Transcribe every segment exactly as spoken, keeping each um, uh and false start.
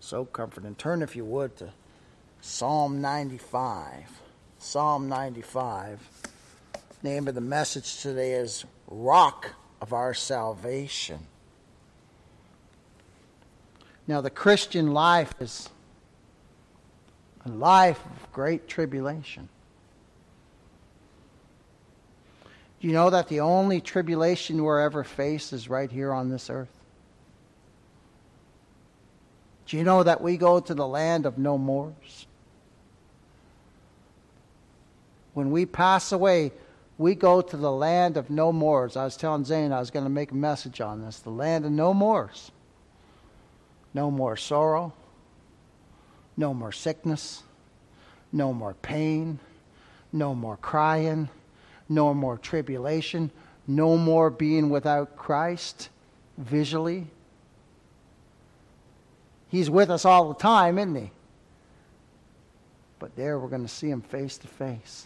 So comforting. Turn, if you would, to Psalm ninety-five. Psalm ninety-five. Name of the message today is Rock of Our Salvation. Now, the Christian life is a life of great tribulation. Do you know that the only tribulation we'll ever face is right here on this earth? Do you know that we go to the land of no mores? When we pass away, we go to the land of no mores. I was telling Zane I was going to make a message on this. The land of no mores. No more sorrow. No more sickness. No more pain. No more crying. No more tribulation. No more being without Christ visually. He's with us all the time, isn't he? But there we're going to see him face to face.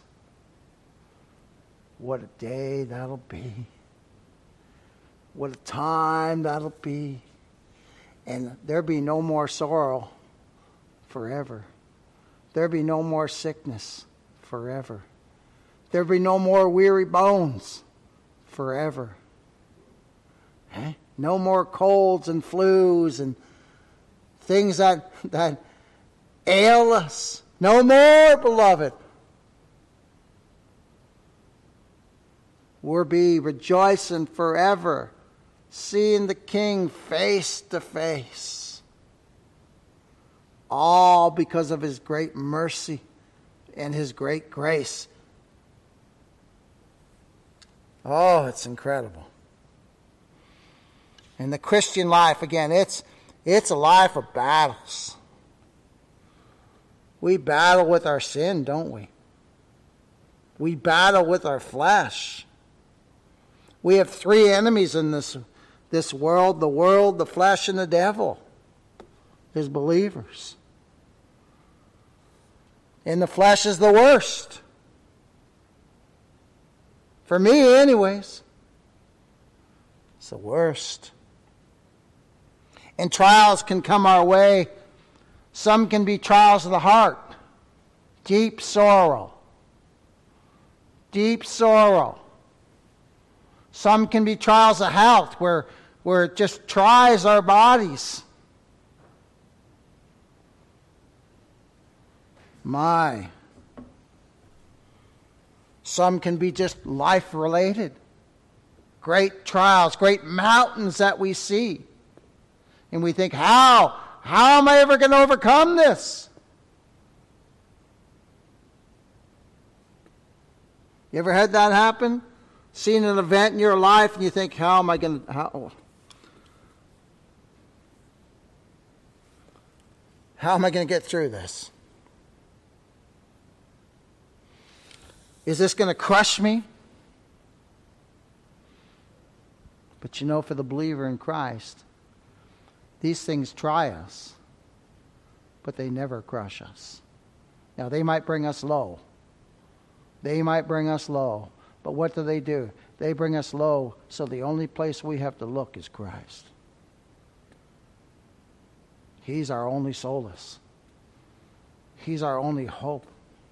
What a day that'll be. What a time that'll be. And there'll be no more sorrow forever. There'll be no more sickness forever. There'll be no more weary bones forever. Eh? No more colds and flus and things that, that ail us. No more, beloved. We'll be rejoicing forever, seeing the King face to face. All because of his great mercy and his great grace. Oh, it's incredible. And the Christian life, again, it's it's a life of battles. We battle with our sin, don't we? We battle with our flesh. We have three enemies in this, this world, the world, the flesh, and the devil, as believers. And the flesh is the worst. For me, anyways. It's the worst. And trials can come our way. Some can be trials of the heart. Deep sorrow. Deep sorrow. Some can be trials of health where, where it just tries our bodies. My. Some can be just life-related. Great trials, great mountains that we see. And we think, how? How am I ever going to overcome this? You ever had that happen? Seen an event in your life and you think, how am I going to... How, how am I going to get through this? Is this going to crush me? But you know, for the believer in Christ, these things try us, but they never crush us. Now, they might bring us low. They might bring us low. But what do they do? They bring us low, so the only place we have to look is Christ. He's our only solace. He's our only hope.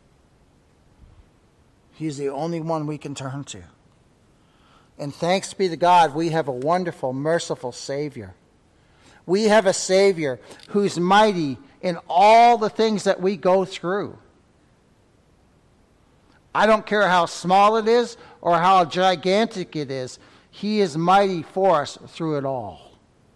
He's the only one we can turn to. And thanks be to God, we have a wonderful, merciful Savior. We have a Savior who's mighty in all the things that we go through. I don't care how small it is or how gigantic it is. He is mighty for us through it all.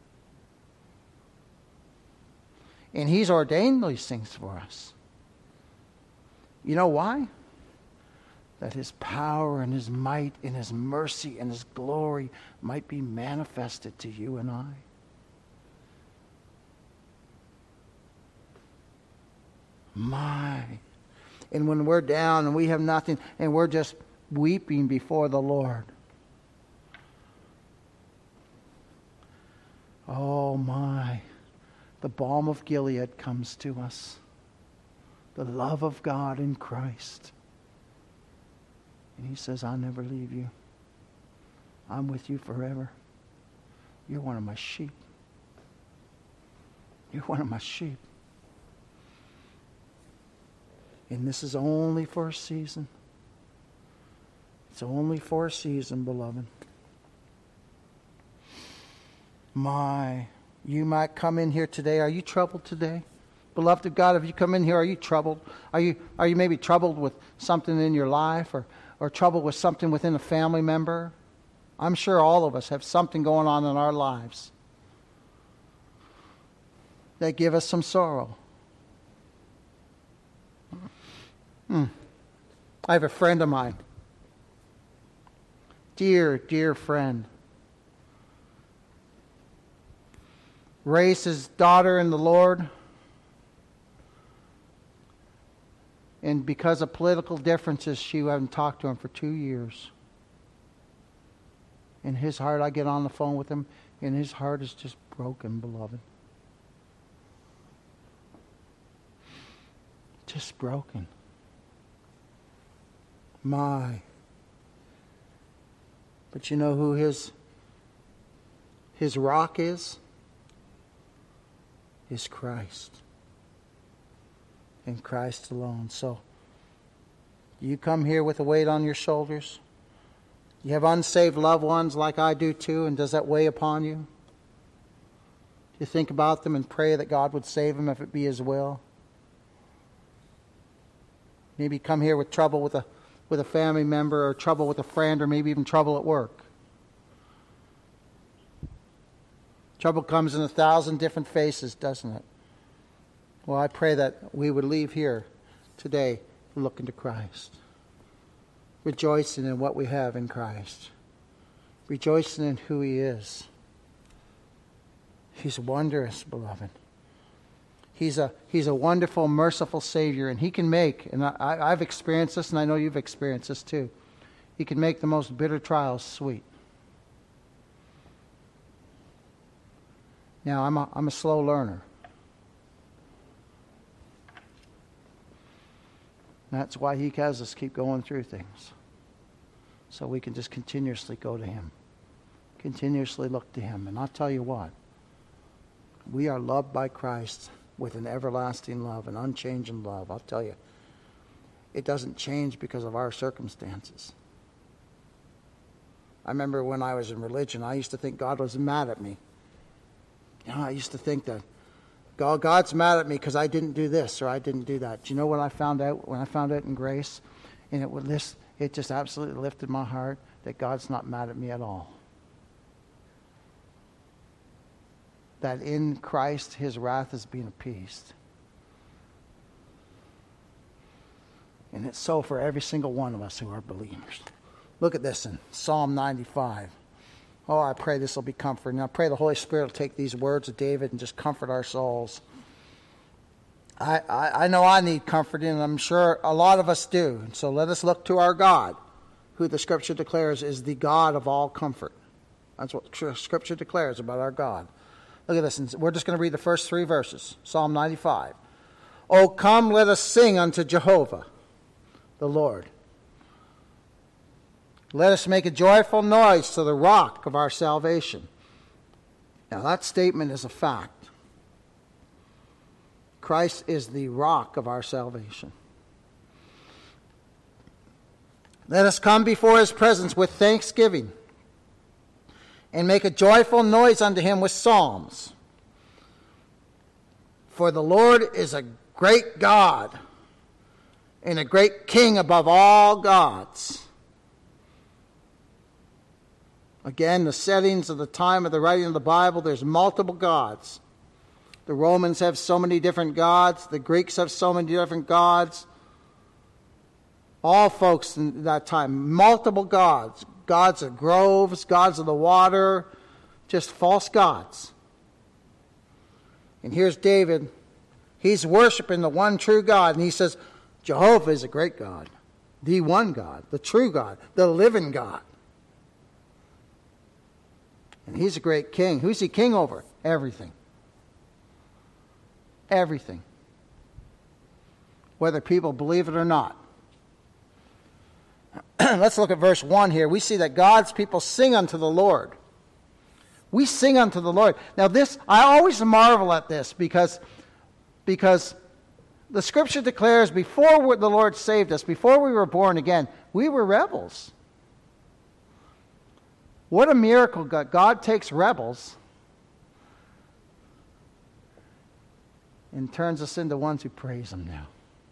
And He's ordained these things for us. You know why? That His power and His might and His mercy and His glory might be manifested to you and I. My. And when we're down and we have nothing and we're just weeping before the Lord. Oh my. The balm of Gilead comes to us. The love of God in Christ. And He says, I'll never leave you. I'm with you forever. You're one of my sheep. You're one of my sheep. And this is only for a season. It's only for a season, beloved. My, you might come in here today. Are you troubled today? Beloved of God, have you come in here? Are you troubled? Are you are you maybe troubled with something in your life, or, or troubled with something within a family member? I'm sure all of us have something going on in our lives that give us some sorrow. Hmm. I have a friend of mine. Dear, dear friend. Raised his daughter in the Lord. And because of political differences, she hadn't talked to him for two years. In his heart, I get on the phone with him, and his heart is just broken, beloved. Just broken. My. But you know who his, his rock is? Is Christ. And Christ alone. So, you come here with a weight on your shoulders. You have unsaved loved ones like I do too, and does that weigh upon you? You think about them and pray that God would save them if it be His will. Maybe come here with trouble with a with a family member, or trouble with a friend, or maybe even trouble at work. Trouble comes in a thousand different faces, doesn't it? Well, I pray that we would leave here today looking to Christ, rejoicing in what we have in Christ, rejoicing in who He is. He's wondrous, beloved. He's a He's a wonderful, merciful Savior, and He can make, and I, I've experienced this, and I know you've experienced this too, He can make the most bitter trials sweet. Now, I'm a, I'm a slow learner. That's why He has us keep going through things, so we can just continuously go to Him, continuously look to Him. And I'll tell you what, we are loved by Christ with an everlasting love, an unchanging love. I'll tell you, it doesn't change because of our circumstances. I remember when I was in religion, I used to think God was mad at me. You know, I used to think that God, God's mad at me because I didn't do this or I didn't do that. Do you know what I found out when I found out in grace? And it would list, it just absolutely lifted my heart that God's not mad at me at all. That in Christ His wrath is being appeased. And it's so for every single one of us who are believers. Look at this in Psalm ninety-five. Oh, I pray this will be comforting. I pray the Holy Spirit will take these words of David and just comfort our souls. I, I, I know I need comforting, and I'm sure a lot of us do. So let us look to our God, who the Scripture declares is the God of all comfort. That's what Scripture declares about our God. Look at this. We're just going to read the first three verses. Psalm ninety-five. Oh, come, let us sing unto Jehovah, the Lord. Let us make a joyful noise to the rock of our salvation. Now that statement is a fact. Christ is the rock of our salvation. Let us come before His presence with thanksgiving, and make a joyful noise unto Him with psalms. For the Lord is a great God, and a great King above all gods. Again, the settings of the time of the writing of the Bible, there's multiple gods. The Romans have so many different gods. The Greeks have so many different gods. All folks in that time, multiple gods. Gods of groves, gods of the water, just false gods. And here's David. He's worshiping the one true God. And he says, Jehovah is a great God. The one God, the true God, the living God. And He's a great king. Who's He king over? Everything. Everything. Whether people believe it or not. Let's look at verse one here. We see that God's people sing unto the Lord. We sing unto the Lord. Now this, I always marvel at this because, because the Scripture declares before the Lord saved us, before we were born again, we were rebels. What a miracle. God, God takes rebels and turns us into ones who praise Him now.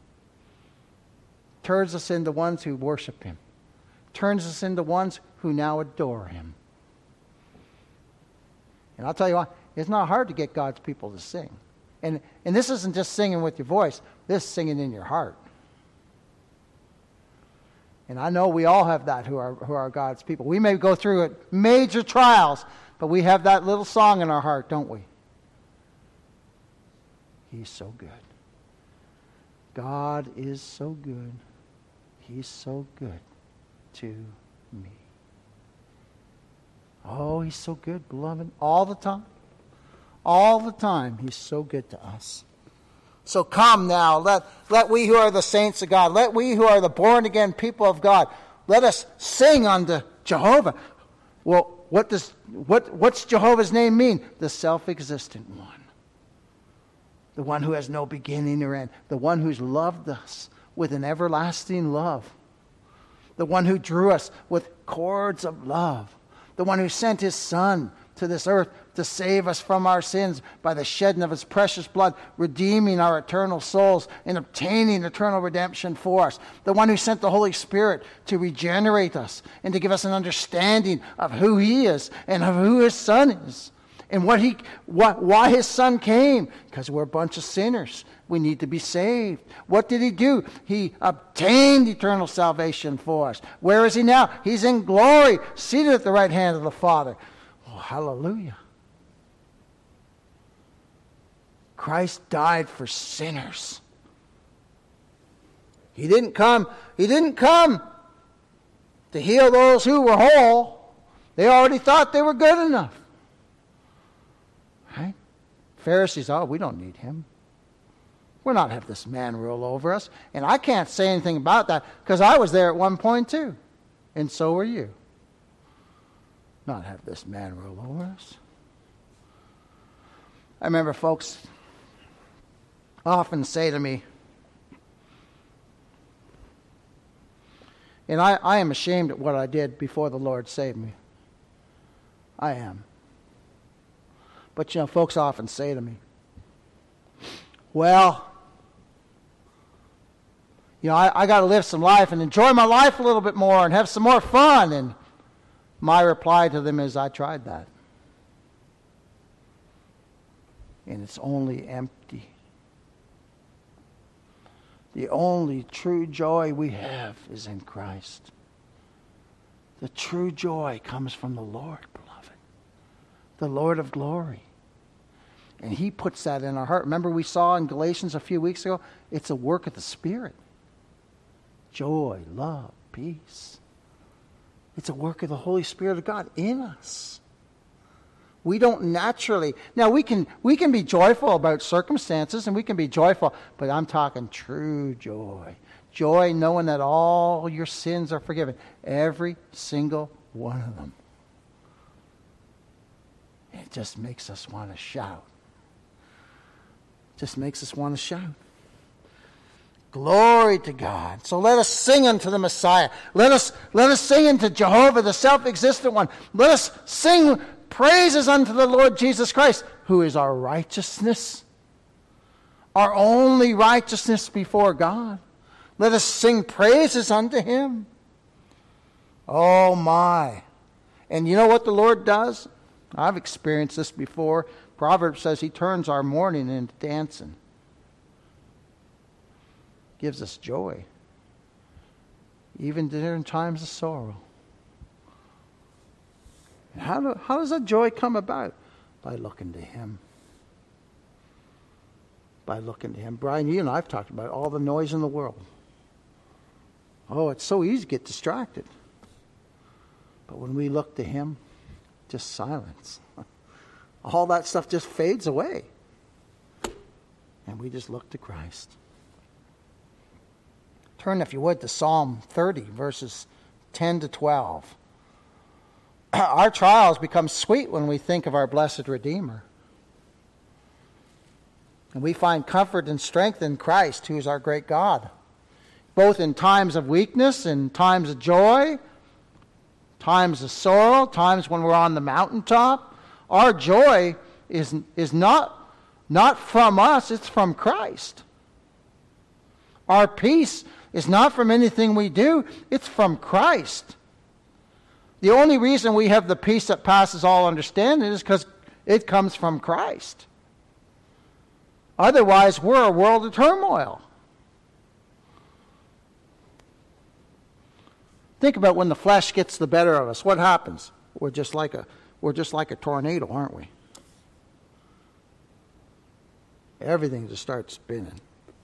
Turns us into ones who worship Him. Turns us into ones who now adore Him. And I'll tell you what, it's not hard to get God's people to sing. And, and this isn't just singing with your voice. This is singing in your heart. And I know we all have that who are, who are God's people. We may go through it, major trials, but we have that little song in our heart, don't we? He's so good. God is so good. He's so good to me. Oh, He's so good, beloved, all the time. All the time, He's so good to us. So come now, let, let we who are the saints of God, let we who are the born-again people of God, let us sing unto Jehovah. Well, what does what what's Jehovah's name mean? The self-existent one. The one who has no beginning or end. The one who's loved us with an everlasting love. The one who drew us with cords of love. The one who sent His Son to this earth to save us from our sins by the shedding of His precious blood, redeeming our eternal souls and obtaining eternal redemption for us. The one who sent the Holy Spirit to regenerate us and to give us an understanding of who He is and of who His Son is. And what he, what, why His Son came. Because we're a bunch of sinners. We need to be saved. What did He do? He obtained eternal salvation for us. Where is He now? He's in glory, seated at the right hand of the Father. Oh, hallelujah. Christ died for sinners. He didn't come, He didn't come to heal those who were whole. They already thought they were good enough. Right? Pharisees, oh, we don't need Him. We're not have this man rule over us. And I can't say anything about that because I was there at one point too. And so were you. Not have this man rule over us. I remember folks often say to me, and I, I am ashamed at what I did before the Lord saved me. I am. But, you know, folks often say to me, well, you know, I, I got to live some life and enjoy my life a little bit more and have some more fun. And my reply to them is, I tried that. And it's only empty. The only true joy we have is in Christ. The true joy comes from the Lord, beloved. The Lord of glory. And He puts that in our heart. Remember we saw in Galatians a few weeks ago? It's a work of the Spirit. Joy, love, peace. It's a work of the Holy Spirit of God in us. We don't naturally... Now, we can we can be joyful about circumstances, and we can be joyful, but I'm talking true joy. Joy knowing that all your sins are forgiven. Every single one of them. It just makes us want to shout. Just makes us want to shout. Glory to God. So let us sing unto the Messiah. Let us, let us sing unto Jehovah, the self-existent one. Let us sing praises unto the Lord Jesus Christ, who is our righteousness, our only righteousness before God. Let us sing praises unto Him. Oh my. And you know what the Lord does? I've experienced this before. Proverbs says He turns our mourning into dancing. Gives us joy. Even during times of sorrow. And how, do, how does that joy come about? By looking to Him. By looking to Him. Brian, you and I have talked about all the noise in the world. Oh, it's so easy to get distracted. But when we look to Him, just silence. All that stuff just fades away. And we just look to Christ. Turn, if you would, to Psalm thirty, verses ten to twelve. our trials become sweet when we think of our blessed Redeemer. And we find comfort and strength in Christ, who is our great God, both in times of weakness and times of joy, times of sorrow, times when we're on the mountaintop. Our joy is, is not, not from us, it's from Christ. Our peace is not from anything we do, it's from Christ. The only reason we have the peace that passes all understanding is because it comes from Christ. Otherwise, we're a world of turmoil. Think about when the flesh gets the better of us. What happens? We're just like a, we're just like a tornado, aren't we? Everything just starts spinning.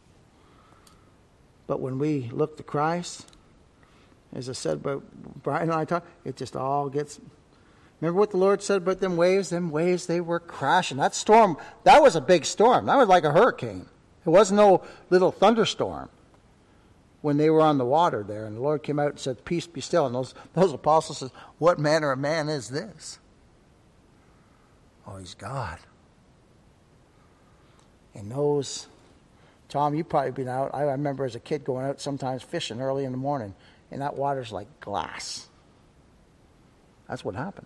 But when we look to Christ, as I said, but Brian and I talked, it just all gets... Remember what the Lord said about them waves? Them waves, they were crashing. That storm, that was a big storm. That was like a hurricane. It wasn't no little thunderstorm when they were on the water there. And the Lord came out and said, peace be still. And those, those apostles said, what manner of man is this? Oh, he's God. And those... Tom, you've probably been out. I remember as a kid going out sometimes fishing early in the morning, and that water's like glass. That's what happened.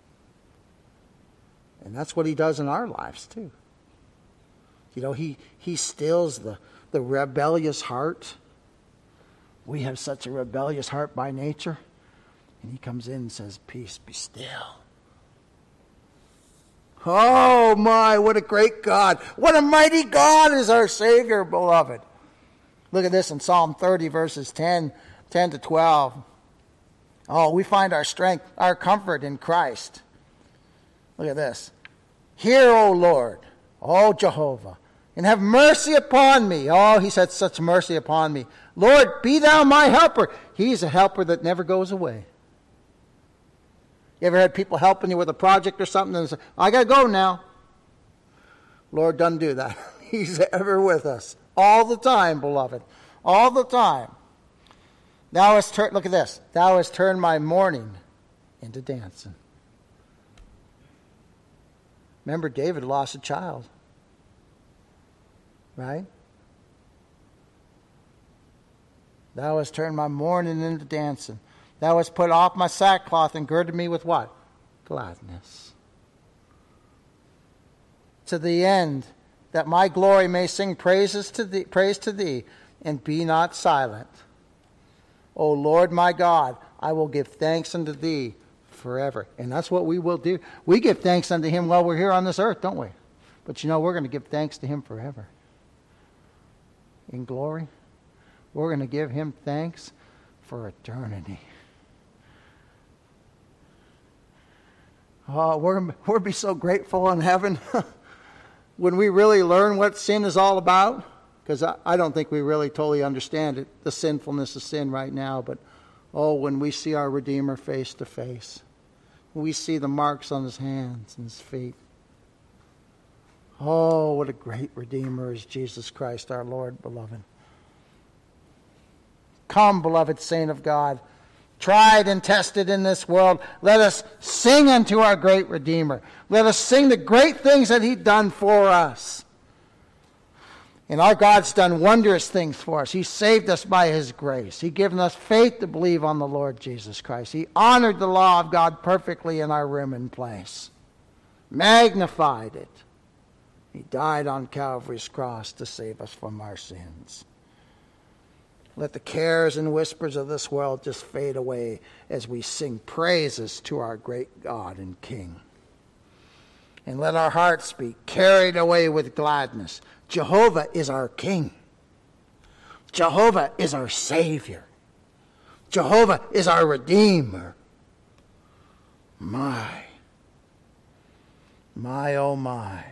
And that's what he does in our lives too. You know, he, he stills the, the rebellious heart. We have such a rebellious heart by nature. And he comes in and says, peace, be still. Oh my, what a great God. What a mighty God is our Savior, beloved. Look at this in Psalm thirty, verses ten, ten to twelve. Oh, we find our strength, our comfort in Christ. Look at this. Hear, O Lord, O Jehovah, and have mercy upon me. Oh, he's had such mercy upon me. Lord, be thou my helper. He's a helper that never goes away. You ever had people helping you with a project or something and say, I got to go now? Lord doesn't do that. He's ever with us. All the time, beloved. All the time. Thou hast turned, look at this. Thou hast turned my mourning into dancing. Remember, David lost a child. Right? Thou hast turned my mourning into dancing. Thou hast put off my sackcloth and girded me with what? Gladness. To the end that my glory may sing praises to thee, praise to thee, and be not silent. O Lord my God, I will give thanks unto thee forever. And that's what we will do. We give thanks unto him while we're here on this earth, don't we? But you know, we're going to give thanks to him forever. In glory, we're going to give him thanks for eternity. Oh, we're, we'll be so grateful in heaven when we really learn what sin is all about. Because I, I don't think we really totally understand it, the sinfulness of sin right now. But, oh, when we see our Redeemer face to face, when we see the marks on his hands and his feet. Oh, what a great Redeemer is Jesus Christ, our Lord, beloved. Come, beloved saint of God, tried and tested in this world, let us sing unto our great Redeemer. Let us sing the great things that he's done for us. And our God's done wondrous things for us. He saved us by his grace. He's given us faith to believe on the Lord Jesus Christ. He honored the law of God perfectly in our room and place. Magnified it. He died on Calvary's cross to save us from our sins. Let the cares and whispers of this world just fade away as we sing praises to our great God and King. And let our hearts be carried away with gladness. Jehovah is our King. Jehovah is our Savior. Jehovah is our Redeemer. My, my, oh my.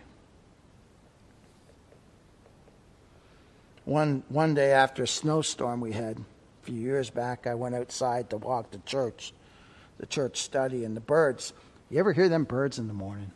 One, one day after a snowstorm we had a few years back, I went outside to walk to church, the church study, and the birds. You ever hear them birds in the morning?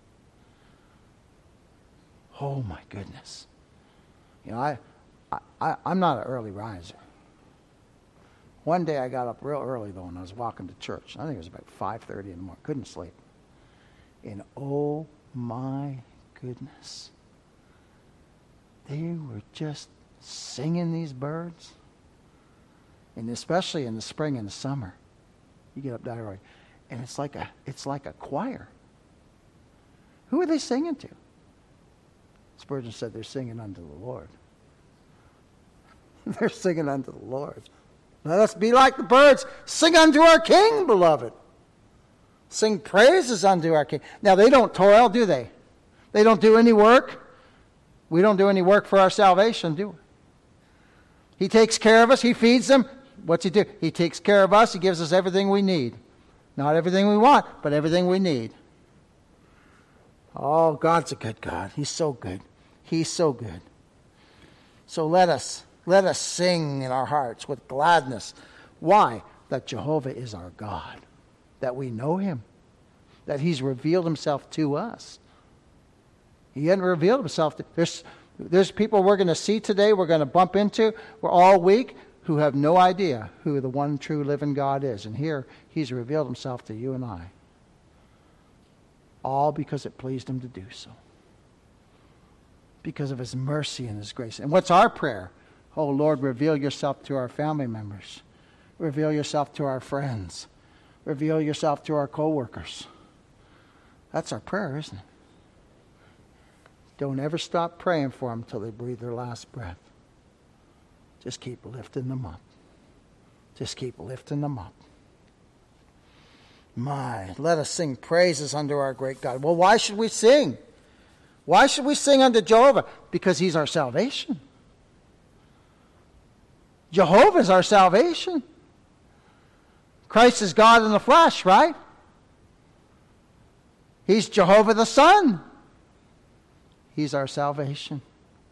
Oh my goodness. You know, I, I, I'm not an early riser. One day I got up real early, though, and I was walking to church. I think it was about five thirty in the morning. Couldn't sleep. And oh, my goodness. They were just singing, these birds. And especially in the spring and the summer. You get up that early. And it's like a, it's like a choir. Who are they singing to? Spurgeon said they're singing unto the Lord. They're singing unto the Lord. Let us be like the birds. Sing unto our King, beloved. Sing praises unto our King. Now, they don't toil, do they? They don't do any work. We don't do any work for our salvation, do we? He takes care of us. He feeds them. What's he do? He takes care of us. He gives us everything we need. Not everything we want, but everything we need. Oh, God's a good God. He's so good. He's so good. So let us, let us sing in our hearts with gladness. Why? That Jehovah is our God. That we know him. That he's revealed himself to us. He hadn't revealed himself. To, there's, there's people we're going to see today, we're going to bump into, we're all week, who have no idea who the one true living God is. And here, he's revealed himself to you and I. All because it pleased him to do so. Because of his mercy and his grace. And what's our prayer? Oh, Lord, reveal yourself to our family members. Reveal yourself to our friends. Reveal yourself to our co-workers. That's our prayer, isn't it? Don't ever stop praying for them until they breathe their last breath. Just keep lifting them up. Just keep lifting them up. My, let us sing praises unto our great God. Well, why should we sing? Why should we sing unto Jehovah? Because he's our salvation. Jehovah is our salvation. Christ is God in the flesh, right? He's Jehovah the Son. He's our salvation.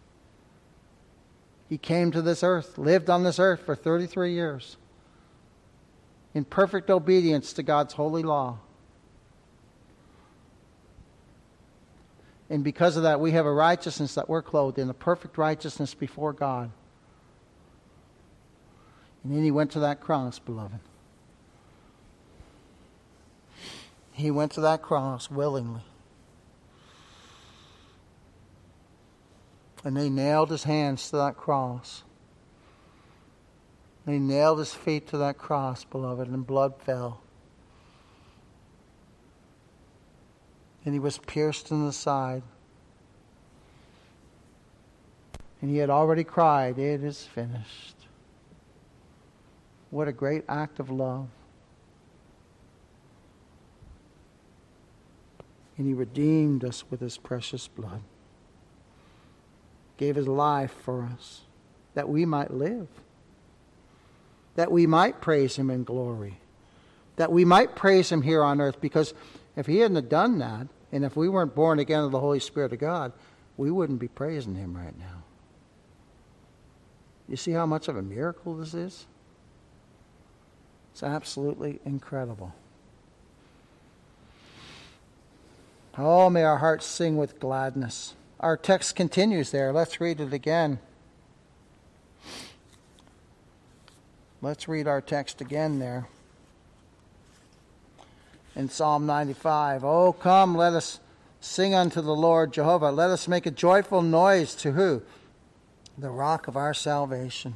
He came to this earth, lived on this earth for thirty-three years. In perfect obedience to God's holy law. And because of that, we have a righteousness that we're clothed in, a perfect righteousness before God. And then he went to that cross, beloved. He went to that cross willingly. And they nailed his hands to that cross. They nailed his feet to that cross, beloved, and blood fell. And he was pierced in the side. And he had already cried, "It is finished." What a great act of love. And he redeemed us with his precious blood. Gave his life for us, that we might live. That we might praise him in glory. That we might praise him here on earth. Because if he hadn't have done that, and if we weren't born again of the Holy Spirit of God, we wouldn't be praising him right now. You see how much of a miracle this is? It's absolutely incredible. Oh, may our hearts sing with gladness. Our text continues there. Let's read it again. Let's read our text again there. In Psalm ninety-five. Oh, come, let us sing unto the Lord Jehovah. Let us make a joyful noise to who? The rock of our salvation.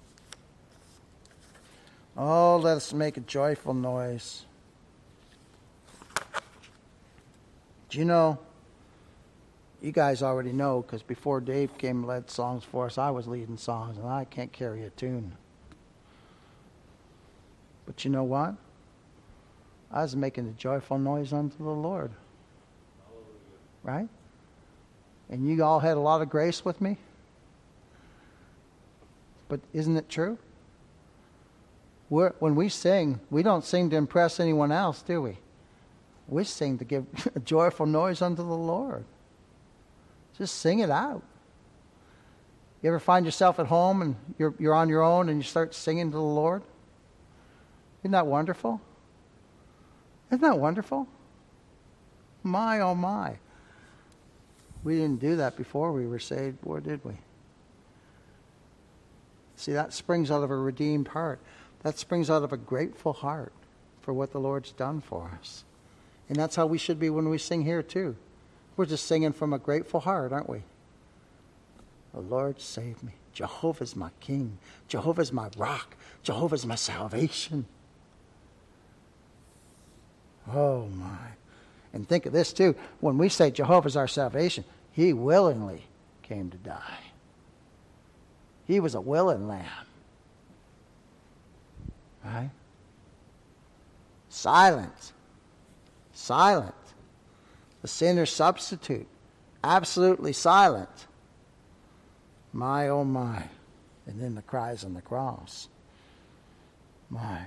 Oh, let us make a joyful noise. Do you know, you guys already know, because before Dave came and led songs for us, I was leading songs, and I can't carry a tune. But you know what? I was making a joyful noise unto the Lord. Right? And you all had a lot of grace with me. But isn't it true? We're, when we sing, we don't sing to impress anyone else, do we? We sing to give a joyful noise unto the Lord. Just sing it out. You ever find yourself at home and you're, you're on your own and you start singing to the Lord? Isn't that wonderful? Isn't that wonderful? My, oh my. We didn't do that before we were saved, or did we? See, that springs out of a redeemed heart. That springs out of a grateful heart for what the Lord's done for us. And that's how we should be when we sing here too. We're just singing from a grateful heart, aren't we? The Lord save me. Jehovah's my king. Jehovah's my rock. Jehovah's my salvation. Oh my. And think of this too. When we say Jehovah's our salvation, he willingly came to die. He was a willing lamb. Right? Silent. Silent. The sinner's substitute. Absolutely silent. My, oh my. And then the cries on the cross. My.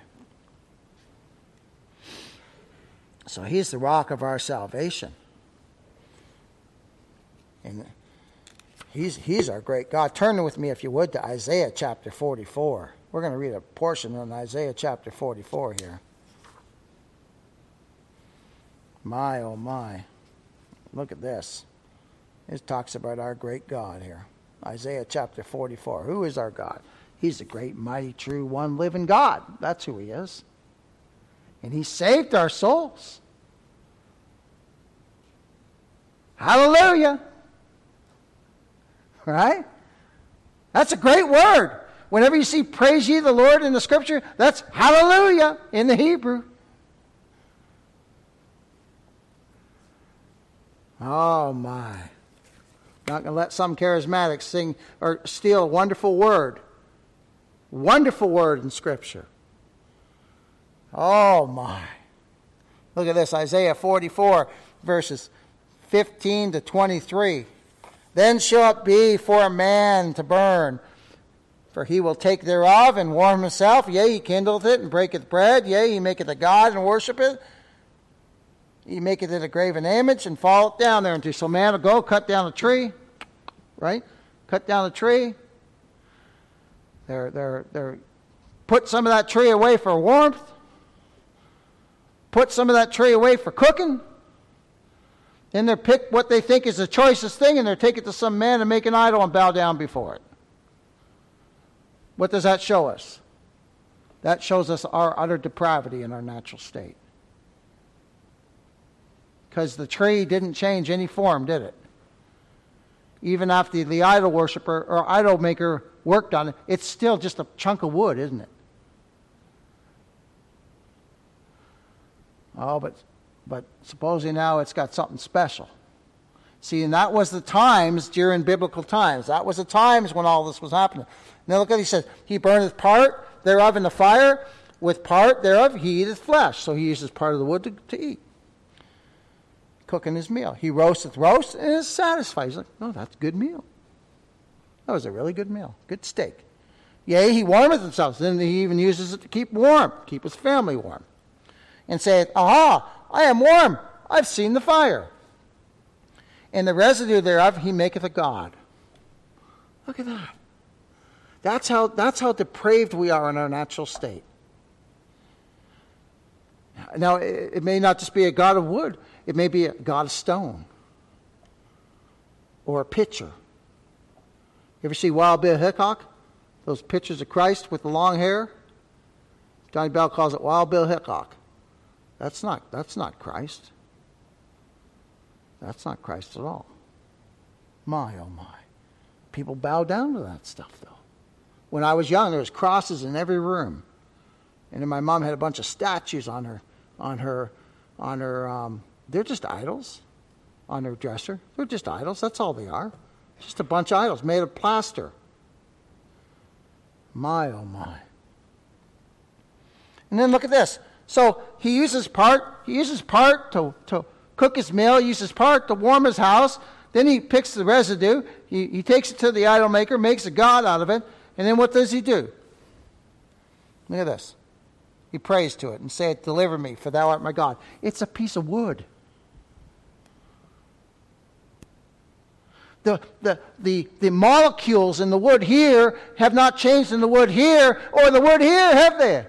So he's the rock of our salvation. And he's, he's our great God. Turn with me, if you would, to Isaiah chapter forty-four. We're going to read a portion on Isaiah chapter forty-four here. My, oh my. Look at this. It talks about our great God here. Isaiah chapter forty-four. Who is our God? He's the great, mighty, true, one living God. That's who he is. And he saved our souls. Hallelujah. Right? That's a great word. Whenever you see praise ye the Lord in the scripture, that's hallelujah in the Hebrew. Oh my. Not going to let some charismatics sing or steal a wonderful word. Wonderful word in scripture. Oh my. Look at this, Isaiah forty-four, verses fifteen to twenty-three. Then shall it be for a man to burn, for he will take thereof and warm himself. Yea, he kindleth it and breaketh bread. Yea, he maketh a god and worshipeth. He maketh it a graven image and falleth down thereunto. So man will go cut down a tree, right? Cut down a tree. They're, they're, they're put some of that tree away for warmth. Put some of that tree away for cooking. Then they pick what they think is the choicest thing and they take it to some man and make an idol and bow down before it. What does that show us? That shows us our utter depravity in our natural state. Because the tree didn't change any form, did it? Even after the idol worshiper or idol maker worked on it, it's still just a chunk of wood, isn't it? Oh, but but supposing now it's got something special. See, and that was the times during biblical times. That was the times when all this was happening. Now look what he says. He burneth part thereof in the fire, with part thereof he eateth flesh. So he uses part of the wood to, to eat. Cooking his meal. He roasteth roast and is satisfied. He's like, oh, that's a good meal. That was a really good meal. Good steak. Yea, he warmeth himself. Then he even uses it to keep warm. Keep his family warm. And saith, aha, I am warm. I've seen the fire. And the residue thereof he maketh a god. Look at that. That's how, that's how depraved we are in our natural state. Now, it, it may not just be a god of wood. It may be a god of stone. Or a pitcher. You ever see Wild Bill Hickok? Those pictures of Christ with the long hair? Johnny Bell calls it Wild Bill Hickok. That's not, that's not Christ. That's not Christ at all. My, oh my. People bow down to that stuff, though. When I was young, there was crosses in every room. And then my mom had a bunch of statues on her, on her, on her, um, they're just idols on her dresser. They're just idols. That's all they are. Just a bunch of idols made of plaster. My, oh my. And then look at this. So he uses part, he uses part to, to cook his meal, he uses part to warm his house. Then he picks the residue. He, he takes it to the idol maker, makes a god out of it. And then what does he do? Look at this. He prays to it and saith, deliver me, for thou art my God. It's a piece of wood. The, the, the, the molecules in the wood here have not changed in the wood here, or the wood here, have they?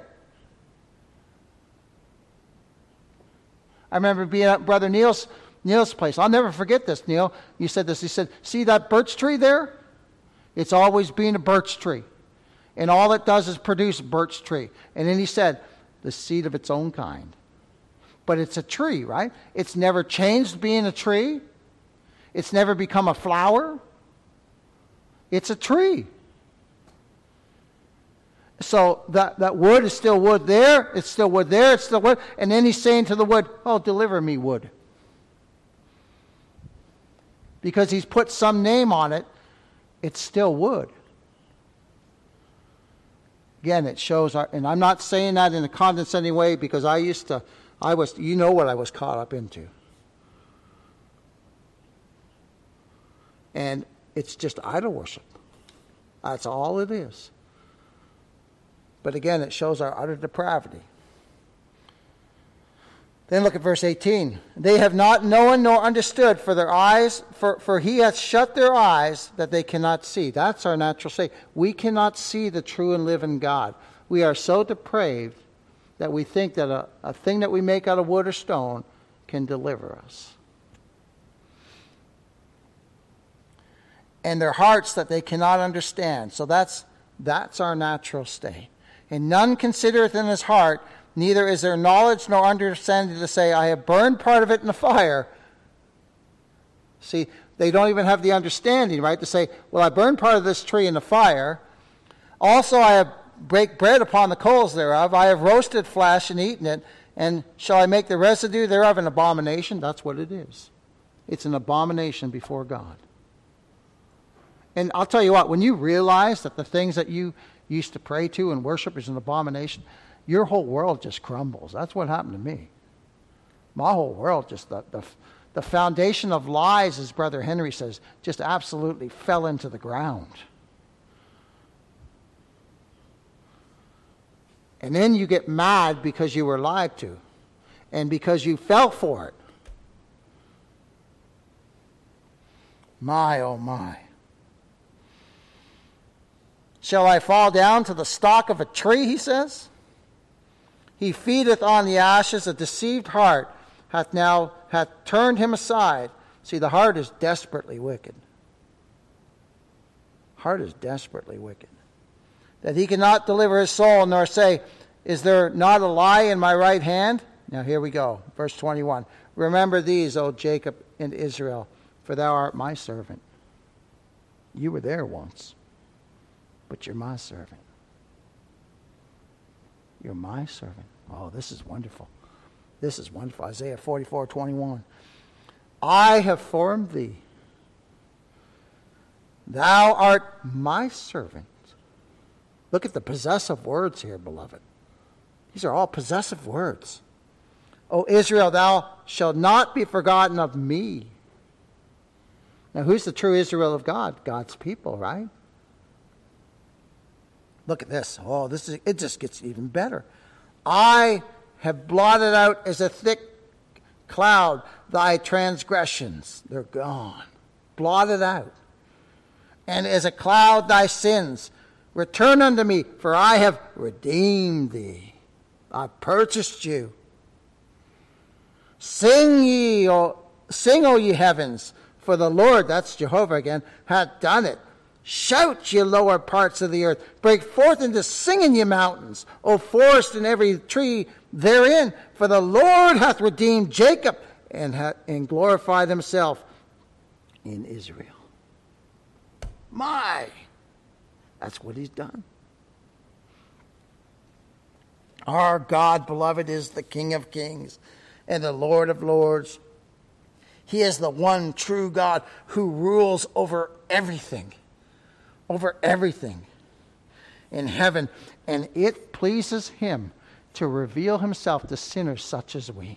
I remember being at Brother Neil's, Neil's place. I'll never forget this, Neil. You said this. He said, see that birch tree there? It's always been a birch tree. And all it does is produce birch tree. And then he said, the seed of its own kind. But it's a tree, right? It's never changed being a tree. It's never become a flower. It's a tree. So that, that wood is still wood there. It's still wood there. It's still wood. And then he's saying to the wood, oh, deliver me wood. Because he's put some name on it. It's still wood. Again, it shows, our, and I'm not saying that in a condescending way because I used to, I was, you know what I was caught up into. And it's just idol worship. That's all it is. But again, it shows our utter depravity. Then look at verse eighteen. They have not known nor understood for their eyes, for, for he hath shut their eyes that they cannot see. That's our natural state. We cannot see the true and living God. We are so depraved that we think that a, a thing that we make out of wood or stone can deliver us. And their hearts that they cannot understand. So that's that's our natural state. And none considereth in his heart, neither is there knowledge nor understanding to say, I have burned part of it in the fire. See, they don't even have the understanding, right, to say, well, I burned part of this tree in the fire. Also, I have baked bread upon the coals thereof. I have roasted flesh and eaten it. And shall I make the residue thereof an abomination? That's what it is. It's an abomination before God. And I'll tell you what, when you realize that the things that you used to pray to and worship is an abomination, your whole world just crumbles. That's what happened to me. My whole world, just the, the, the foundation of lies, as Brother Henry says, just absolutely fell into the ground. And then you get mad because you were lied to and because you fell for it. My, oh my. Shall I fall down to the stalk of a tree, he says? He feedeth on the ashes. A deceived heart hath now hath turned him aside. See, the heart is desperately wicked. Heart is desperately wicked. That he cannot deliver his soul, nor say, is there not a lie in my right hand? Now here we go. Verse twenty-one. Remember these, O Jacob and Israel, for thou art my servant. You were there once, but you're my servant. You're my servant. Oh, this is wonderful. This is wonderful. Isaiah forty-four twenty-one. I have formed thee. Thou art my servant. Look at the possessive words here, beloved. These are all possessive words. O Israel, thou shalt not be forgotten of me. Now, who's the true Israel of God? God's people, right? Look at this. Oh, this is it just gets even better. I have blotted out as a thick cloud thy transgressions. They're gone. Blotted out. And as a cloud thy sins. Return unto me, for I have redeemed thee. I purchased you. Sing ye, o, sing, O ye heavens, for the Lord, that's Jehovah again, hath done it. Shout, ye lower parts of the earth. Break forth into singing, ye mountains, O forest and every tree therein. For the Lord hath redeemed Jacob and, hath, and glorified himself in Israel. My, that's what he's done. Our God, beloved, is the King of kings and the Lord of lords. He is the one true God who rules over everything. Over everything in heaven. And it pleases him to reveal himself to sinners such as we.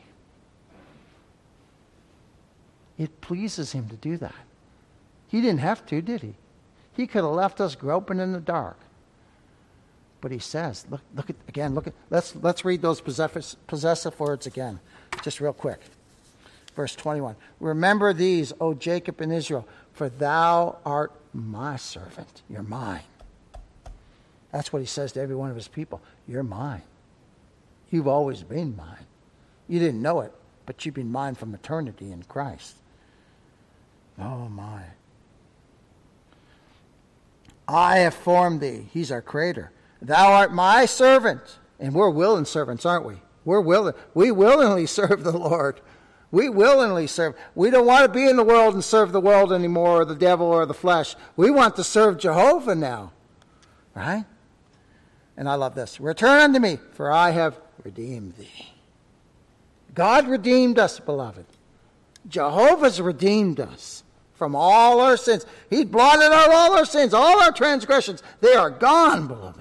It pleases him to do that. He didn't have to, did he? He could have left us groping in the dark. But he says, look, look at again, look at let's let's read those possessive, possessive words again, just real quick. Verse twenty-one. Remember these, O Jacob and Israel, for thou art my servant. You're mine. That's what he says to every one of his people. You're mine. You've always been mine. You didn't know it, but you've been mine from eternity in Christ. Oh my. I have formed thee. He's our creator. Thou art my servant. And we're willing servants, aren't we? We're willing. We willingly serve the Lord. We willingly serve. We don't want to be in the world and serve the world anymore, or the devil, or the flesh. We want to serve Jehovah now. Right? And I love this. Return unto me, for I have redeemed thee. God redeemed us, beloved. Jehovah's redeemed us from all our sins. He blotted out all our sins, all our transgressions. They are gone, beloved.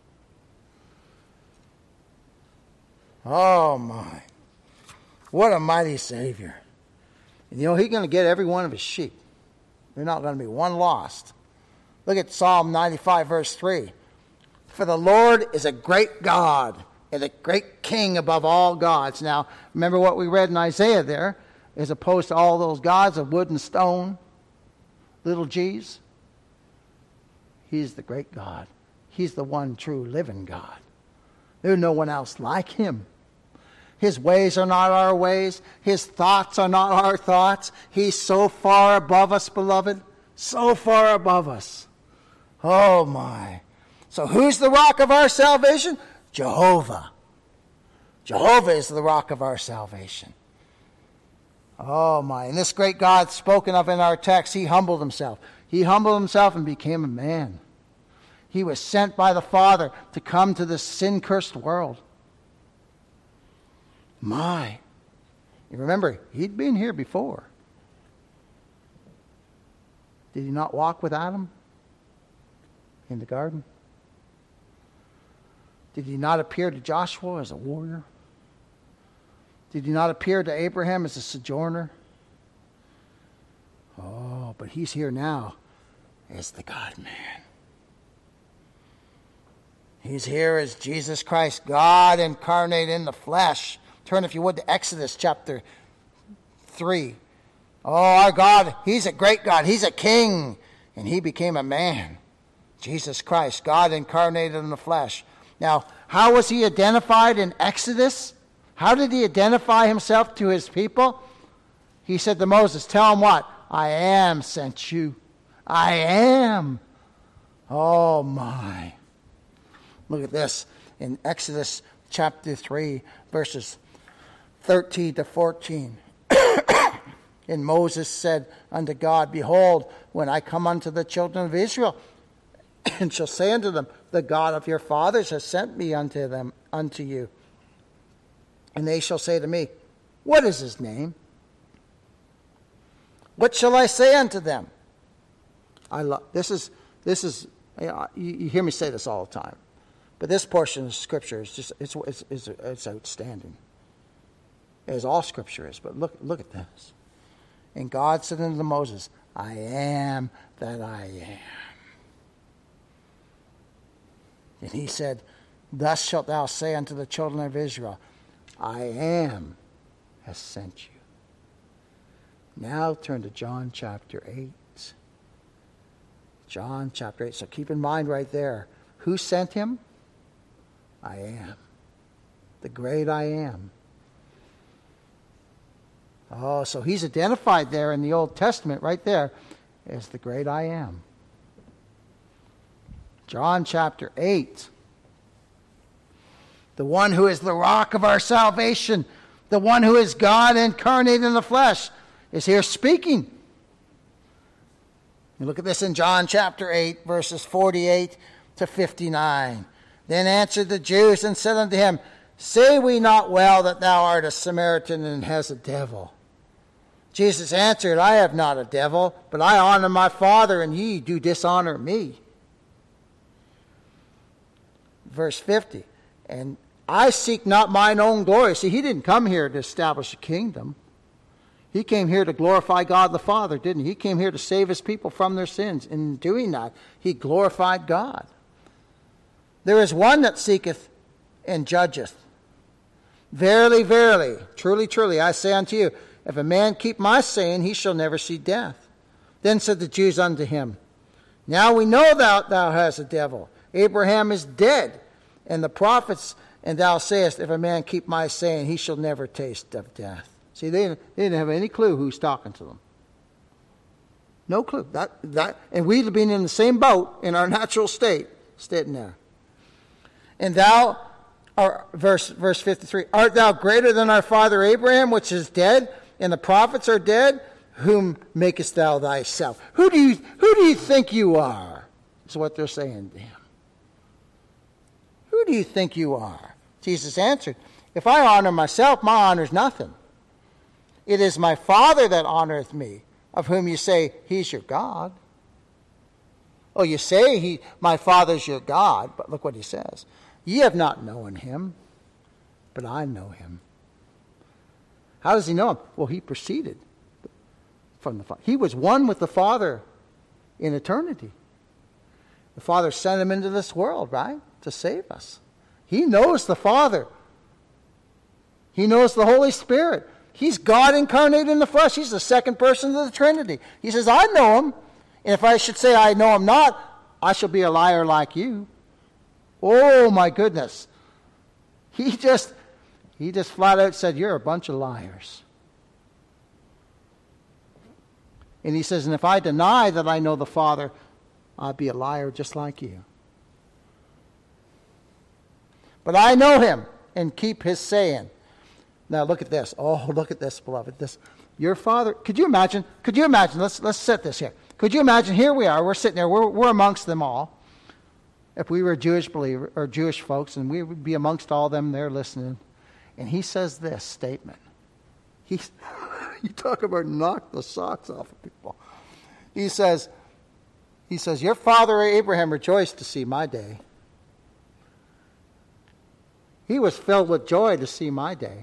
Oh, my. What a mighty Savior. And you know, he's going to get every one of his sheep. There's not going to be one lost. Look at Psalm ninety-five, verse three. For the Lord is a great God and a great King above all gods. Now, remember what we read in Isaiah there, as opposed to all those gods of wood and stone, little g's. He's the great God. He's the one true living God. There's no one else like him. His ways are not our ways. His thoughts are not our thoughts. He's so far above us, beloved. So far above us. Oh, my. So who's the rock of our salvation? Jehovah. Jehovah is the rock of our salvation. Oh, my. And this great God spoken of in our text, he humbled himself. He humbled himself and became a man. He was sent by the Father to come to this sin-cursed world. My. You remember, he'd been here before. Did he not walk with Adam in the garden? Did he not appear to Joshua as a warrior? Did he not appear to Abraham as a sojourner? Oh, but he's here now as the God-man. He's here as Jesus Christ, God incarnate in the flesh. Turn, if you would, to Exodus chapter three. Oh, our God, he's a great God. He's a king. And he became a man. Jesus Christ, God incarnated in the flesh. Now, how was he identified in Exodus? How did he identify himself to his people? He said to Moses, tell him what? I am sent you. I am. Oh, my. Look at this in Exodus chapter three, verses thirteen to fourteen. And Moses said unto God, behold, when I come unto the children of Israel, and shall say unto them, the God of your fathers has sent me unto them, unto you. And they shall say to me, what is his name? What shall I say unto them? I love this is this is you know, you, you hear me say this all the time. But this portion of Scripture is just, it's, it's, it's, it's outstanding. As all Scripture is. But look, look at this. And God said unto Moses, I am that I am. And he said, thus shalt thou say unto the children of Israel, I am has sent you. Now turn to John chapter eight. John chapter eight. So keep in mind right there. Who sent him? I am. The great I am. Oh, so he's identified there in the Old Testament right there as the great I am. John chapter eight. The one who is the rock of our salvation, the one who is God incarnate in the flesh, is here speaking. You look at this in John chapter eight, verses forty-eight to fifty-nine. Then answered the Jews and said unto him, say we not well that thou art a Samaritan and hast a devil? Jesus answered, I have not a devil, but I honor my Father, and ye do dishonor me. Verse fifty, and I seek not mine own glory. See, he didn't come here to establish a kingdom. He came here to glorify God the Father, didn't he? He came here to save his people from their sins. In doing that, he glorified God. There is one that seeketh and judgeth. Verily, verily, truly, truly, I say unto you, if a man keep my saying, he shall never see death. Then said the Jews unto him, now we know that thou hast a devil. Abraham is dead, and the prophets, and thou sayest, if a man keep my saying, he shall never taste of death. See, they didn't, they didn't have any clue who's talking to them. No clue. That that, and we'd have been in the same boat in our natural state, sitting there. And thou, or verse verse fifty-three, art thou greater than our father Abraham, which is dead, and the prophets are dead? Whom makest thou thyself? Who do you who do you think you are? Is what they're saying to him. Who do you think you are? Jesus answered, if I honor myself, my honor is nothing. It is my Father that honoreth me, of whom you say, he's your God. Oh, you say, he, my Father's your God, but look what he says. Ye have not known him, but I know him. How does he know him? Well, he proceeded from the Father. He was one with the Father in eternity. The Father sent him into this world, right, to save us. He knows the Father. He knows the Holy Spirit. He's God incarnate in the flesh. He's the second person of the Trinity. He says, I know him. And if I should say I know him not, I shall be a liar like you. Oh, my goodness. He just, he just flat out said, you're a bunch of liars. And he says, and if I deny that I know the Father, I'll be a liar just like you. But I know him and keep his saying. Now look at this. Oh, look at this, beloved. This, your Father. Could you imagine? Could you imagine? Let's let's set this here. Could you imagine? Here we are. We're sitting there. We're we're amongst them all. If we were Jewish believer or Jewish folks, and we would be amongst all them there listening, and he says this statement. He's you talk about knock the socks off of people. He says, he says, your father Abraham rejoiced to see my day. He was filled with joy to see my day.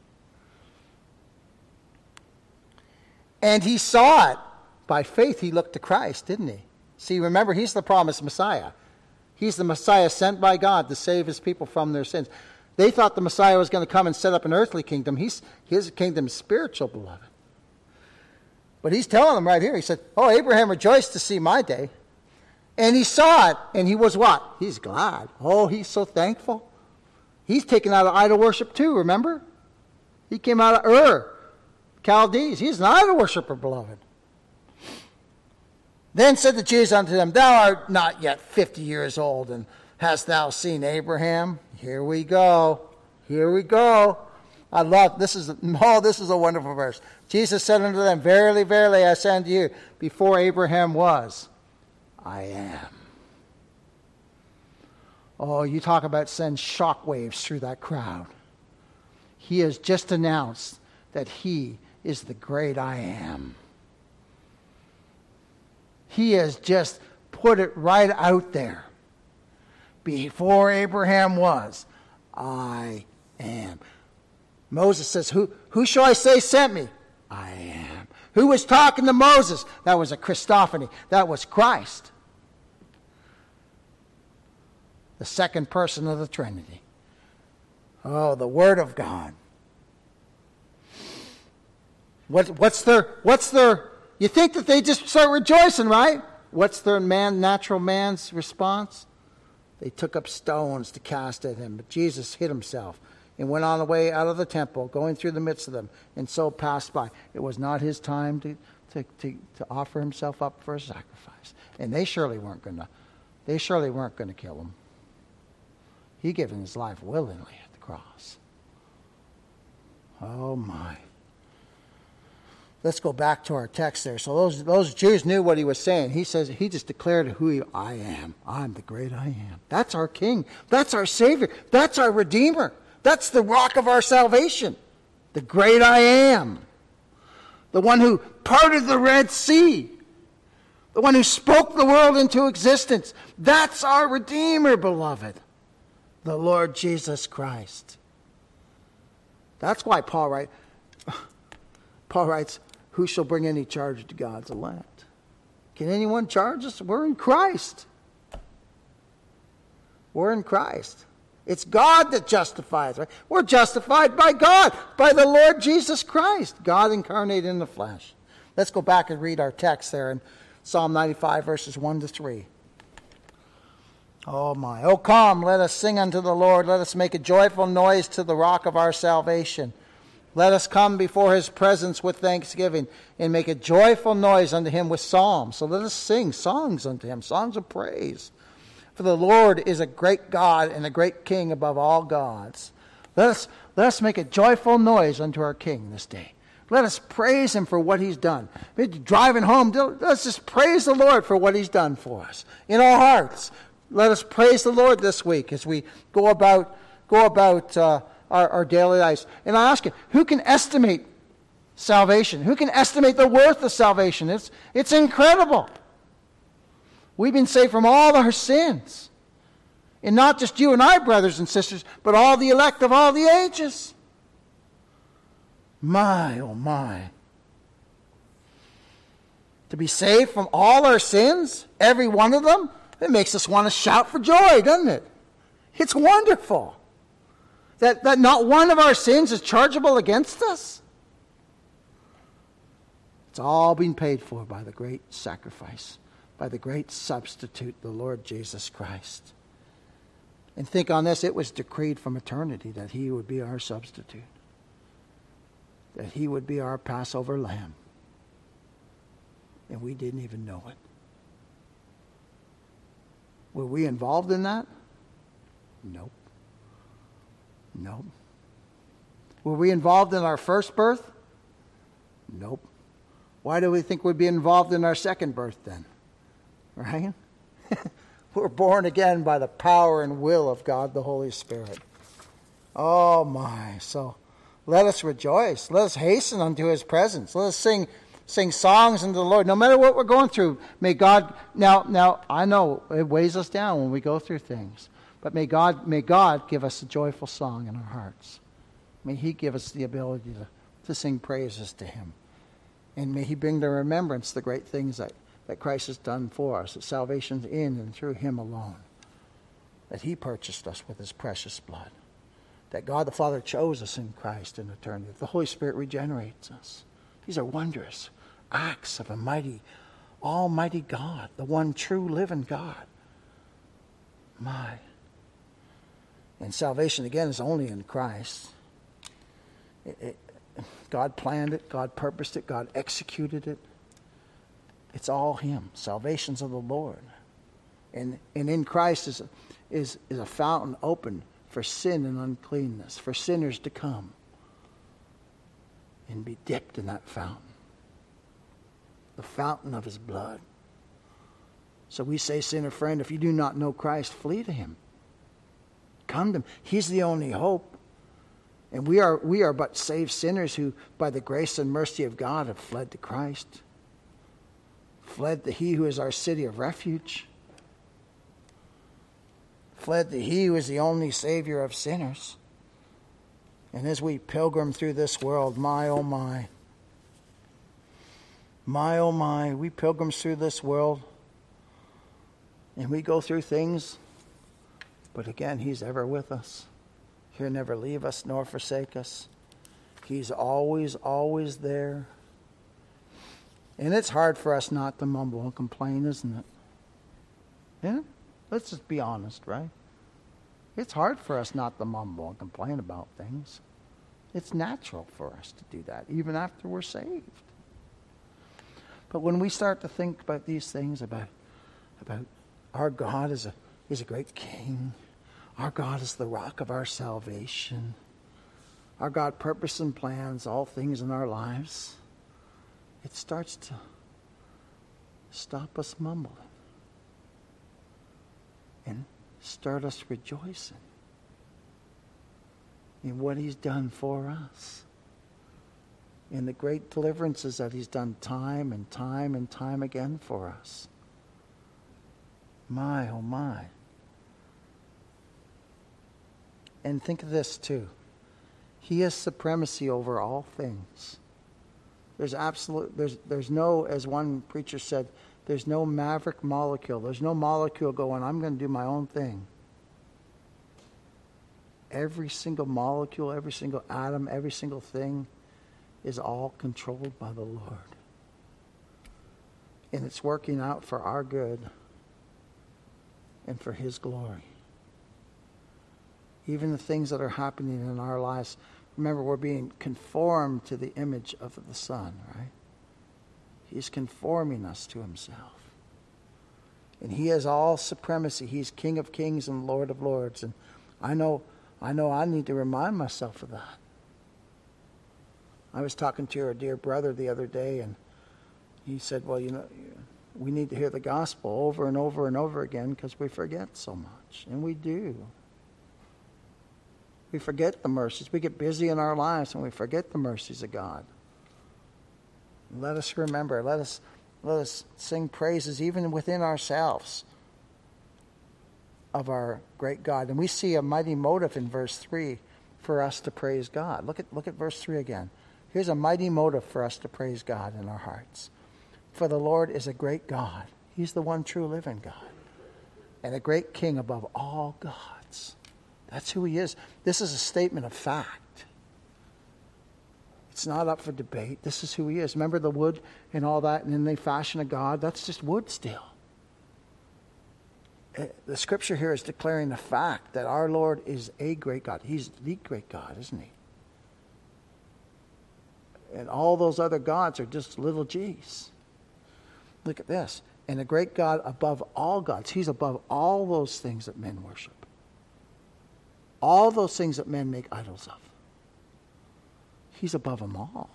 And he saw it. By faith, he looked to Christ, didn't he? See, remember, he's the promised Messiah. He's the Messiah sent by God to save his people from their sins. They thought the Messiah was going to come and set up an earthly kingdom. He's, his kingdom is spiritual, beloved. But he's telling them right here, he said, oh, Abraham rejoiced to see my day. And he saw it, and he was what? He's glad. Oh, he's so thankful. He's taken out of idol worship too, remember? He came out of Ur, Chaldees. He's an idol worshiper, beloved. Then said the Jews unto them, thou art not yet fifty years old, and hast thou seen Abraham? Here we go. Here we go. I love, this is, oh, this is a wonderful verse. Jesus said unto them, verily, verily, I say unto you, before Abraham was, I am. Oh, you talk about send shockwaves through that crowd. He has just announced that he is the great I am. He has just put it right out there. Before Abraham was, I am. Moses says, who, who shall I say sent me? I am. Who was talking to Moses? That was a Christophany. That was Christ. The second person of the Trinity. Oh, the Word of God. What, what's their, what's their, you think that they just start rejoicing, right? What's their man, natural man's response? They took up stones to cast at him, but Jesus hid himself and went on the way out of the temple, going through the midst of them, and so passed by. It was not his time to, to, to, to offer himself up for a sacrifice. And they surely weren't going to, they surely weren't going to kill him. He gave his life willingly at the cross. Oh my. Let's go back to our text there. So those those Jews knew what he was saying. He says, he just declared who he, I am. I'm the great I am. That's our King. That's our Savior. That's our Redeemer. That's the rock of our salvation. The great I am. The one who parted the Red Sea. The one who spoke the world into existence. That's our Redeemer, beloved. The Lord Jesus Christ. That's why Paul writes, Paul writes, who shall bring any charge to God's elect? Can anyone charge us? We're in Christ. We're in Christ. It's God that justifies. Right? We're justified by God, by the Lord Jesus Christ, God incarnate in the flesh. Let's go back and read our text there in Psalm ninety-five, verses one to three. Oh my. Oh come, let us sing unto the Lord. Let us make a joyful noise to the rock of our salvation. Let us come before his presence with thanksgiving and make a joyful noise unto him with psalms. So let us sing songs unto him, songs of praise. For the Lord is a great God and a great King above all gods. Let us, let us make a joyful noise unto our King this day. Let us praise him for what he's done. Maybe driving home, let's just praise the Lord for what he's done for us. In our hearts, let us praise the Lord this week as we go about, go about uh, our, our daily lives. And I ask you, who can estimate salvation? Who can estimate the worth of salvation? It's, it's incredible. We've been saved from all our sins. And not just you and I, brothers and sisters, but all the elect of all the ages. My, oh my. To be saved from all our sins, every one of them, it makes us want to shout for joy, doesn't it? It's wonderful. That, that not one of our sins is chargeable against us. It's all been paid for by the great sacrifice, by the great substitute, the Lord Jesus Christ. And think on this, it was decreed from eternity that he would be our substitute, that he would be our Passover lamb. And we didn't even know it. Were we involved in that? Nope. Nope. Were we involved in our first birth? Nope. Why do we think we'd be involved in our second birth then? Right? We're born again by the power and will of God the Holy Spirit. Oh my. So let us rejoice. Let us hasten unto his presence. Let us sing sing songs unto the Lord. No matter what we're going through, may God, now, now I know it weighs us down when we go through things. But may God, may God give us a joyful song in our hearts. May he give us the ability to, to sing praises to him. And may he bring to remembrance the great things that, that Christ has done for us, that salvation's in and through him alone. That he purchased us with his precious blood. That God the Father chose us in Christ in eternity. That the Holy Spirit regenerates us. These are wondrous acts of a mighty, almighty God, the one true living God. My. And salvation, again, is only in Christ. It, it, God planned it. God purposed it. God executed it. It's all him. Salvation's of the Lord. And, and in Christ is a, is, is a fountain open for sin and uncleanness, for sinners to come and be dipped in that fountain. The fountain of his blood. So we say, sinner friend, if you do not know Christ, flee to him. Come to him. He's the only hope. And we are we are but saved sinners who, by the grace and mercy of God, have fled to Christ. Fled to he who is our city of refuge. Fled to he who is the only Savior of sinners. And as we pilgrim through this world, my oh my, my oh my, we pilgrims through this world, and we go through things, but again, he's ever with us. He'll never leave us nor forsake us. He's always, always there. And it's hard for us not to mumble and complain, isn't it? Yeah? Let's just be honest, right? It's hard for us not to mumble and complain about things. It's natural for us to do that, even after we're saved. But when we start to think about these things, about, about our God is a, is a great king, our God is the rock of our salvation, our God purpose and plans all things in our lives, it starts to stop us mumbling and start us rejoicing in what he's done for us, in the great deliverances that he's done time and time and time again for us. My, oh my. And think of this too. He has supremacy over all things. There's absolute, there's, there's no, as one preacher said, there's no maverick molecule. There's no molecule going, I'm going to do my own thing. Every single molecule, every single atom, every single thing is all controlled by the Lord. And it's working out for our good and for his glory. Even the things that are happening in our lives remember, we're being conformed to the image of the Son, right? He's conforming us to himself. And he has all supremacy. He's King of kings and Lord of lords. And I know, I know I need to remind myself of that. I was talking to your dear brother the other day, and he said, well, you know, we need to hear the gospel over and over and over again because we forget so much. And we do. We forget the mercies. We get busy in our lives and we forget the mercies of God. Let us remember. Let us, let us sing praises even within ourselves of our great God. And we see a mighty motive in verse three for us to praise God. Look at, look at verse three again. Here's a mighty motive for us to praise God in our hearts. For the Lord is a great God. He's the one true living God. And a great King above all gods. That's who he is. This is a statement of fact. It's not up for debate. This is who he is. Remember the wood and all that, and then they fashion a god? That's just wood still. The scripture here is declaring the fact that our Lord is a great God. He's the great God, isn't he? And all those other gods are just little g's. Look at this. And a great God above all gods. He's above all those things that men worship. All those things that men make idols of. He's above them all.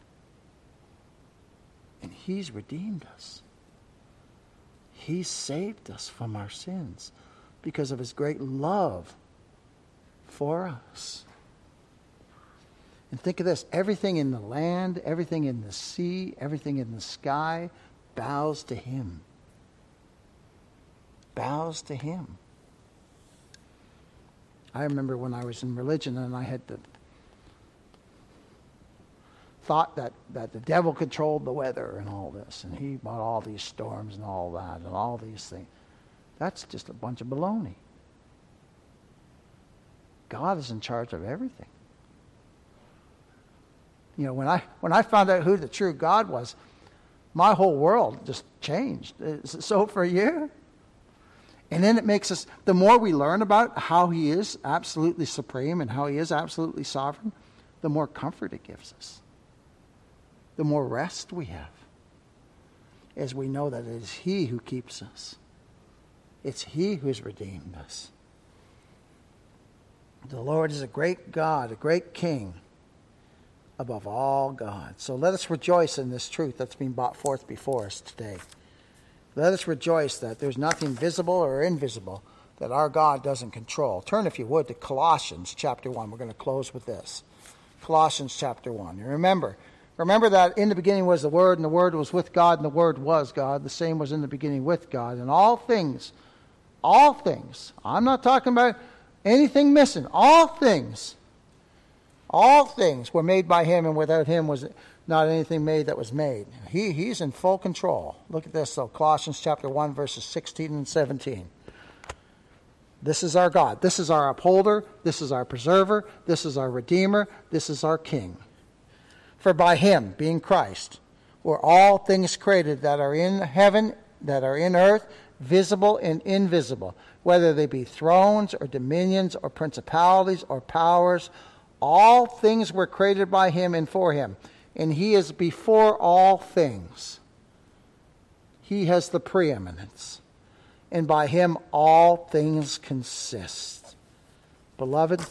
And he's redeemed us. He saved us from our sins because of his great love for us. And think of this, everything in the land, everything in the sea, everything in the sky bows to him. Bows to him. I remember when I was in religion and I had the thought that, that the devil controlled the weather and all this, and he brought all these storms and all that and all these things. That's just a bunch of baloney. God is in charge of everything. You know, when I when I found out who the true God was, my whole world just changed. Is it so for you? And then it makes us, the more we learn about how he is absolutely supreme and how he is absolutely sovereign, the more comfort it gives us. The more rest we have. As we know that it is he who keeps us. It's he who has redeemed us. The Lord is a great God, a great King above all gods. So let us rejoice in this truth that's been brought forth before us today. Let us rejoice that there's nothing visible or invisible that our God doesn't control. Turn, if you would, to Colossians chapter one. We're going to close with this. Colossians chapter one. And remember, remember that in the beginning was the Word, and the Word was with God, and the Word was God. The same was in the beginning with God. And all things, all things, I'm not talking about anything missing, all things, all things were made by him, and without him was not anything made that was made. He, he's in full control. Look at this, though. Colossians chapter one, verses sixteen and seventeen. This is our God. This is our upholder. This is our preserver. This is our redeemer. This is our king. For by him, being Christ, were all things created that are in heaven, that are in earth, visible and invisible, whether they be thrones or dominions or principalities or powers. All things were created by him and for him. And he is before all things. He has the preeminence. And by him all things consist. Beloved,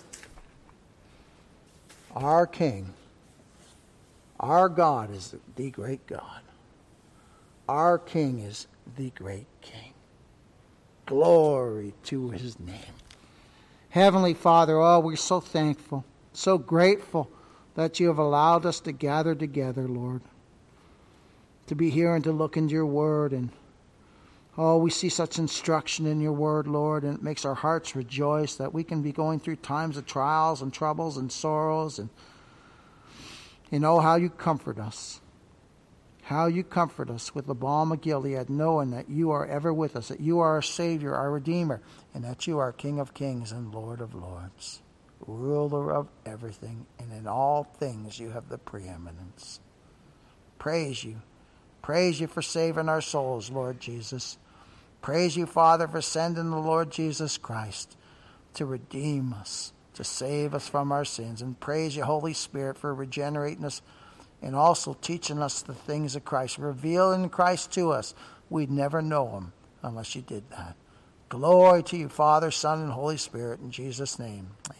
our King, our God is the great God. Our King is the great King. Glory to his name. Heavenly Father, oh, we're so thankful, so grateful that you have allowed us to gather together, Lord, to be here and to look into your word. And oh, we see such instruction in your word, Lord, and it makes our hearts rejoice that we can be going through times of trials and troubles and sorrows. And you know how you comfort us, how you comfort us with the balm of Gilead, knowing that you are ever with us, that you are our Savior, our Redeemer, and that you are King of kings and Lord of lords, ruler of everything, and in all things you have the preeminence. Praise you. Praise you for saving our souls, Lord Jesus. Praise you, Father, for sending the Lord Jesus Christ to redeem us to save us from our sins. And praise you, Holy Spirit, for regenerating us and also teaching us the things of Christ, revealing Christ to us. We'd never know him unless you did that. Glory to you, Father, Son, and Holy Spirit, in Jesus' name.